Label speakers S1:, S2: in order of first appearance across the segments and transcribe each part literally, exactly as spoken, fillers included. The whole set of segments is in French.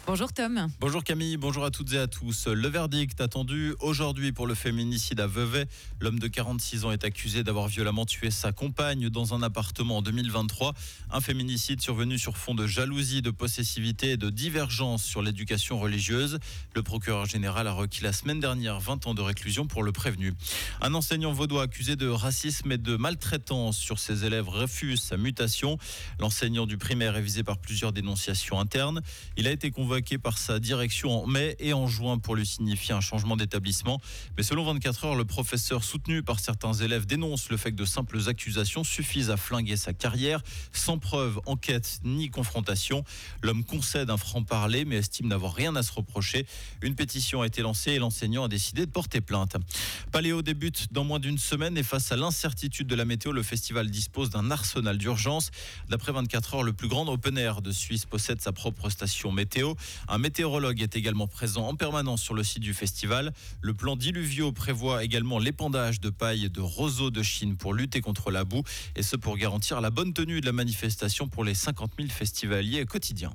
S1: Bonjour Tom.
S2: Bonjour Camille, bonjour à toutes et à tous. Le verdict attendu aujourd'hui pour le féminicide à Vevey. L'homme de quarante-six ans est accusé d'avoir violemment tué sa compagne dans un appartement en deux mille vingt-trois. Un féminicide survenu sur fond de jalousie, de possessivité et de divergence sur l'éducation religieuse. Le procureur général a requis la semaine dernière vingt ans de réclusion pour le prévenu. Un enseignant vaudois accusé de racisme et de maltraitance sur ses élèves refuse sa mutation. L'enseignant du primaire est visé par plusieurs dénonciations internes. Il a été convoqué par sa direction en mai et en juin pour lui signifier un changement d'établissement. Mais selon vingt-quatre heures, le professeur soutenu par certains élèves dénonce le fait que de simples accusations suffisent à flinguer sa carrière, sans preuve, enquête ni confrontation. L'homme concède un franc-parler mais estime n'avoir rien à se reprocher. Une pétition a été lancée et l'enseignant a décidé de porter plainte. Paléo débute dans moins d'une semaine et face à l'incertitude de la météo, le festival dispose d'un arsenal d'urgence. D'après vingt-quatre heures, le plus grand open air de Suisse possède sa propre station météo. Un météorologue est également présent en permanence sur le site du festival. Le plan Diluvio prévoit également l'épandage de paille et de roseaux de Chine pour lutter contre la boue, et ce pour garantir la bonne tenue de la manifestation pour les cinquante mille festivaliers quotidiens.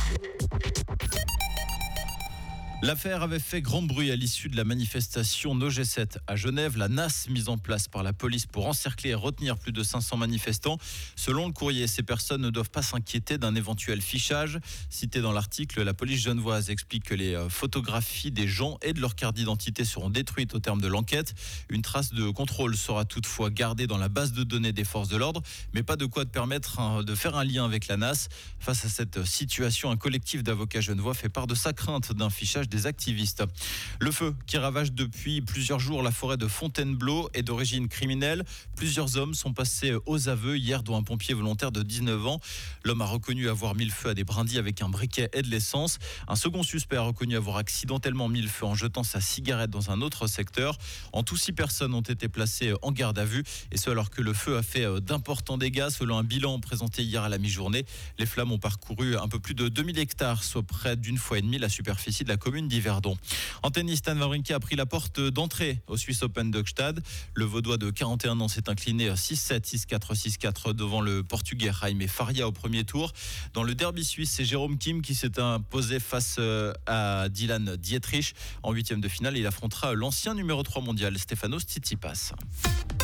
S2: L'affaire avait fait grand bruit à l'issue de la manifestation No G sept à Genève. La N A S mise en place par la police pour encercler et retenir plus de cinq cents manifestants. Selon le courrier, ces personnes ne doivent pas s'inquiéter d'un éventuel fichage. Cité dans l'article, la police genevoise explique que les photographies des gens et de leur carte d'identité seront détruites au terme de l'enquête. Une trace de contrôle sera toutefois gardée dans la base de données des forces de l'ordre, mais pas de quoi de permettre de faire un lien avec la N A S. Face à cette situation, un collectif d'avocats genevois fait part de sa crainte d'un fichage des activistes. Le feu qui ravage depuis plusieurs jours la forêt de Fontainebleau est d'origine criminelle. Plusieurs hommes sont passés aux aveux hier, dont un pompier volontaire de dix-neuf ans. L'homme a reconnu avoir mis le feu à des brindilles avec un briquet et de l'essence. Un second suspect a reconnu avoir accidentellement mis le feu en jetant sa cigarette dans un autre secteur. En tout, six personnes ont été placées en garde à vue, et ce alors que le feu a fait d'importants dégâts. Selon un bilan présenté hier à la mi-journée, les flammes ont parcouru un peu plus de deux mille hectares, soit près d'une fois et demie la superficie de la commune d'Yverdon. En tennis, Stan Wawrinka a pris la porte d'entrée au Swiss Open de Gstaad. Le Vaudois de quarante et un ans s'est incliné six sept, six quatre, six quatre devant le Portugais Jaime Faria au premier tour. Dans le derby suisse, c'est Jérôme Kim qui s'est imposé face à Dylan Dietrich. En huitième de finale, il affrontera l'ancien numéro trois mondial Stefanos Tsitsipas.